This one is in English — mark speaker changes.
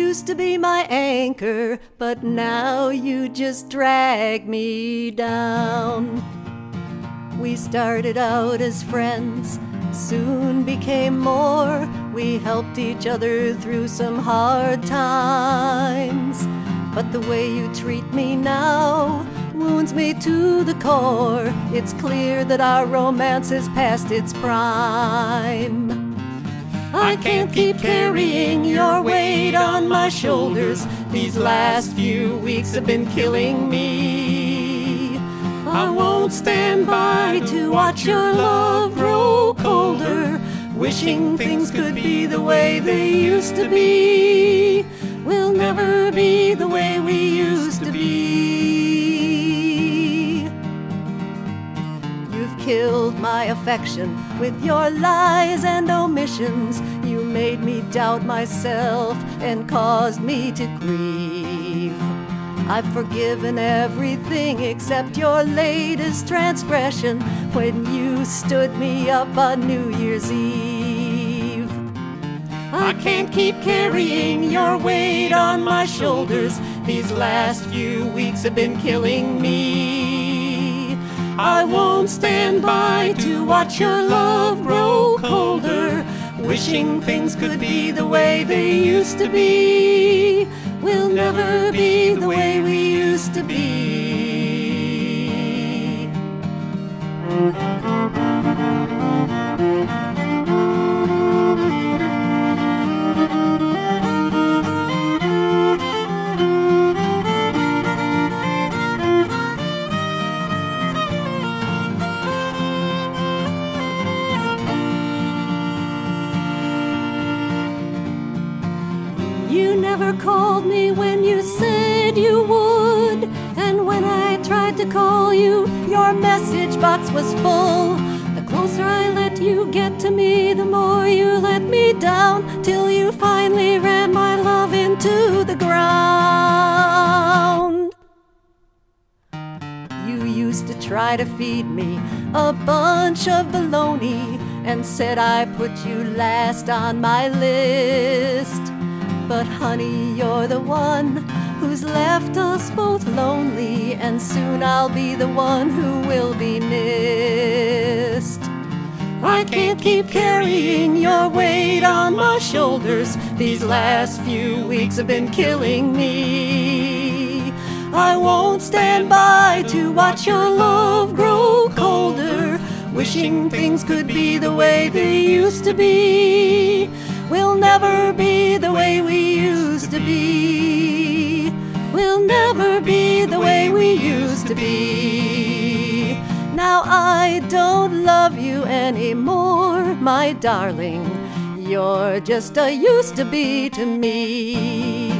Speaker 1: used to be my anchor, but now you just drag me down. We started out as friends, soon became more. We helped each other through some hard times. But the way you treat me now wounds me to the core. It's clear that our romance is past its prime. I can't keep carrying your weight on my shoulders. These last few weeks have been killing me. I won't stand by to watch your love grow colder, wishing things could be the way they used to be. We'll never be the way we used to be. You've killed my affection with your lies and omissions. You made me doubt myself and caused me to grieve. I've forgiven everything except your latest transgression when you stood me up on New Year's Eve. I can't keep carrying your weight on my shoulders. These last few weeks have been killing me. I won't stand by to watch your love grow colder, wishing things could be the way they used to be. We'll never be the way we used to be. You never called me when you said you would, and when I tried to call you, your message box was full. The closer I let you get to me, the more you let me down, till you finally ran my love into the ground. You used to try to feed me a bunch of baloney and said I put you last on my list. But honey, you're the one who's left us both lonely, and soon I'll be the one who will be missed. I can't keep carrying your weight on my shoulders. These last few weeks have been killing me. I won't stand by to watch your love grow colder, wishing things could be the way they used to be. We'll never be the way we used to be. We'll never be the way we used to be. Now I don't love you anymore, my darling. You're just a used to be to me.